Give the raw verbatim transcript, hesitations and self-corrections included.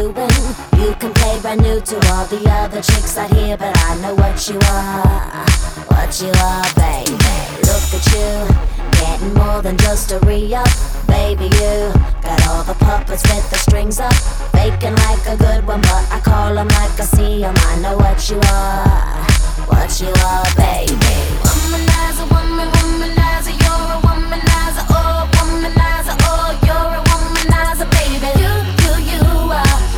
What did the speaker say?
doing. You can play brand new to all the other chicks out here, but I know what you are, what you are, baby. Look at you, getting more than just a re-up. Baby, you got all the puppets with the strings up, faking like a good one, but I call them like I see them. I know what you are,